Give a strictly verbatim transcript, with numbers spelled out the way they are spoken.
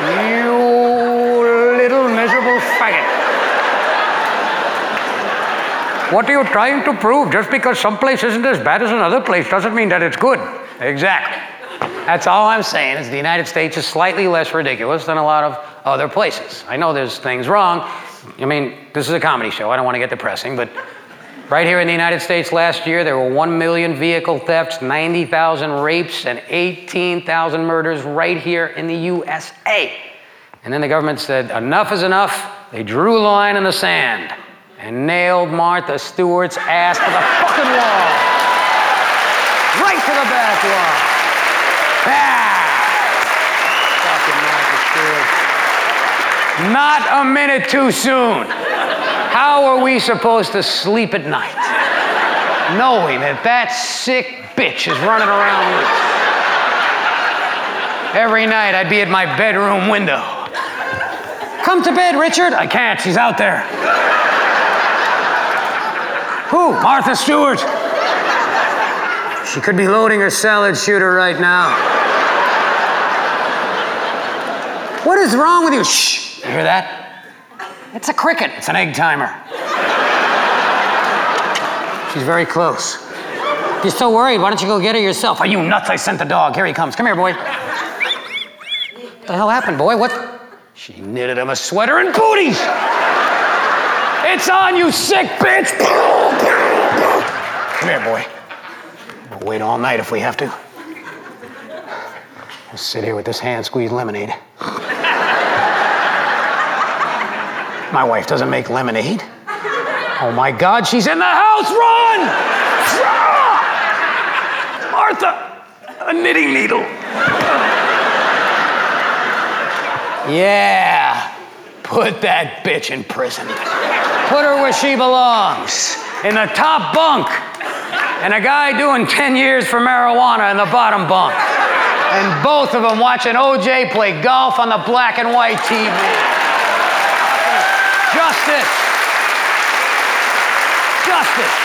You little miserable faggot. What are you trying to prove? Just because some place isn't as bad as another place doesn't mean that it's good. Exactly. That's all I'm saying is the United States is slightly less ridiculous than a lot of other places. I know there's things wrong. I mean, this is a comedy show. I don't want to get depressing, but right here in the United States last year, there were one million vehicle thefts, ninety thousand rapes, and eighteen thousand murders right here in the U S A. And then the government said, enough is enough. They drew a line in the sand and nailed Martha Stewart's ass to the fucking wall. Right to the back wall. Ah! Fucking Martha Stewart. Not a minute too soon. How are we supposed to sleep at night knowing that that sick bitch is running around loose? Every night I'd be at my bedroom window. Come to bed, Richard. I can't. She's out there. Who? Martha Stewart. She could be loading her salad shooter right now. What is wrong with you? Shh. You hear that? It's a cricket. It's an egg timer. She's very close. You're so worried. Why don't you go get her yourself? Are you nuts? I sent the dog. Here he comes. Come here, boy. What the hell happened, boy? What? She knitted him a sweater and booties. It's on, you sick bitch. Come here, boy. We'll wait all night if we have to. I'll sit here with this hand-squeezed lemonade. My wife doesn't make lemonade. Oh my God, she's in the house! Run! Martha, a knitting needle. Yeah, put that bitch in prison. Put her where she belongs, in the top bunk. And a guy doing ten years for marijuana in the bottom bunk. And both of them watching O J play golf on the black and white T V. Justice. Justice.